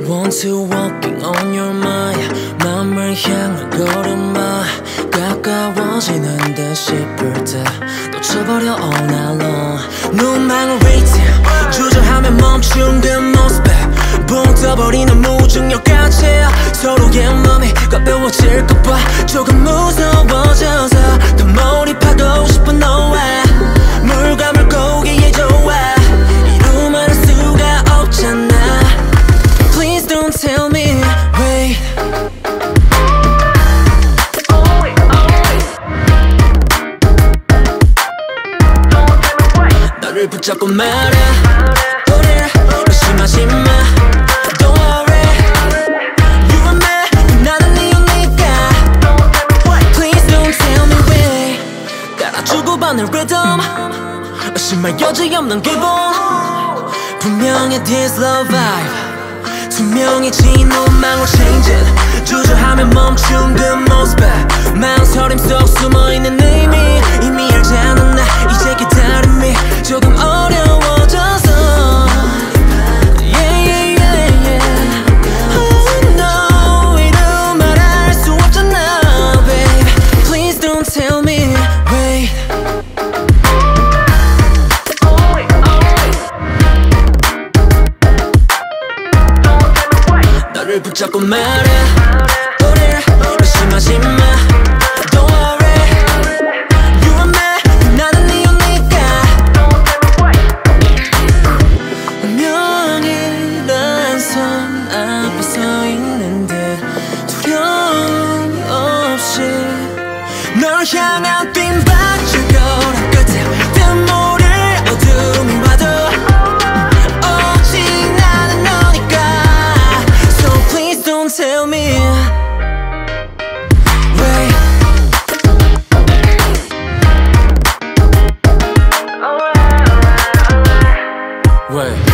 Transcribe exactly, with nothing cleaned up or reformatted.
Want to walking on your mind 맘을 향한 걸음마 가까워지는 듯 싶을 때 놓쳐버려 all night long 눈망울 waiting 주저하면 멈춘 그 모습에 붕 떠버리는 무중력까지 서로의 맘이 가벼워질까봐 조금 무서워져서 더 몰입하고 싶은 너와 물과 물고기의 조화 이루말할 수가 없잖아 Please don't tell me wait 너를 붙잡고 말해 우리 의심하지 마 Don't worry You and me 나는 이유니까 Please don't tell me wait 깔아주고 받는 rhythm 의심할 여지 없는 기분 분명히 this love vibe 투명해진 눈망울 changing 주저하면 멈춘 그 모습에 망설임 속 숨어있는 의미 이미 알잖아 나 이제 기다림이 조금 어려워져서 Yeah yeah yeah yeah Oh no 이루 말할 수 없잖아 babe Please don't tell me wait 너를 붙잡고 말해 우리 의심하지 마 Don't worry You and me 나는 이유니까 운명이란 선 앞에 서 있는데 두려움 없이 널 향한 빈박질 거란 끝에 뜬물을 어둠이 와도 Tell me wait wait